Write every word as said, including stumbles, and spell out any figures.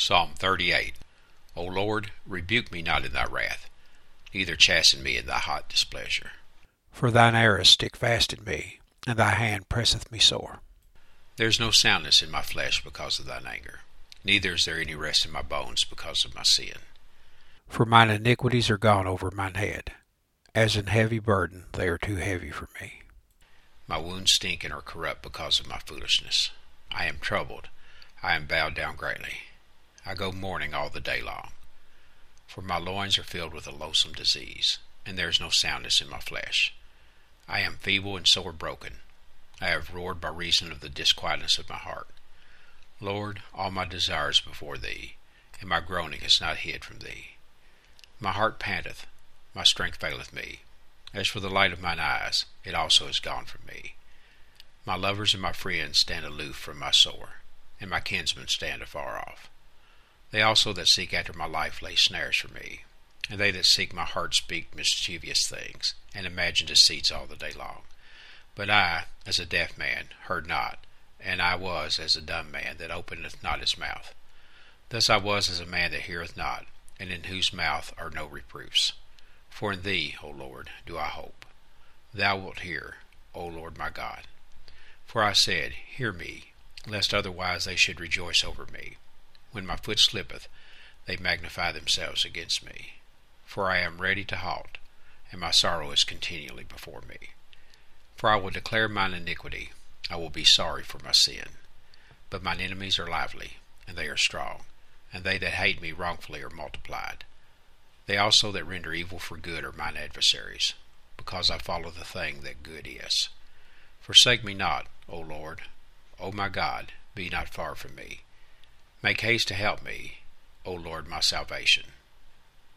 Psalm thirty-eight. O Lord, rebuke me not in thy wrath, neither chasten me in thy hot displeasure. For thine arrows stick fast in me, and thy hand presseth me sore. There is no soundness in my flesh because of thine anger, neither is there any rest in my bones because of my sin. For mine iniquities are gone over mine head. As an heavy burden, they are too heavy for me. My wounds stink and are corrupt because of my foolishness. I am troubled, I am bowed down greatly. I go mourning all the day long. For my loins are filled with a loathsome disease, and there is no soundness in my flesh. I am feeble and sore broken. I have roared by reason of the disquietness of my heart. Lord, all my desires before thee, and my groaning is not hid from thee. My heart panteth, my strength faileth me. As for the light of mine eyes, it also is gone from me. My lovers and my friends stand aloof from my sore, and my kinsmen stand afar off. They also that seek after my life lay snares for me, and they that seek my heart speak mischievous things, and imagine deceits all the day long. But I, as a deaf man, heard not, and I was as a dumb man that openeth not his mouth. Thus I was as a man that heareth not, and in whose mouth are no reproofs. For in thee, O Lord, do I hope. Thou wilt hear, O Lord my God. For I said, Hear me, lest otherwise they should rejoice over me. When my foot slippeth, they magnify themselves against me. For I am ready to halt, and my sorrow is continually before me. For I will declare mine iniquity, I will be sorry for my sin. But mine enemies are lively, and they are strong, and they that hate me wrongfully are multiplied. They also that render evil for good are mine adversaries, because I follow the thing that good is. Forsake me not, O Lord. O my God, be not far from me. Make haste to help me, O Lord my salvation.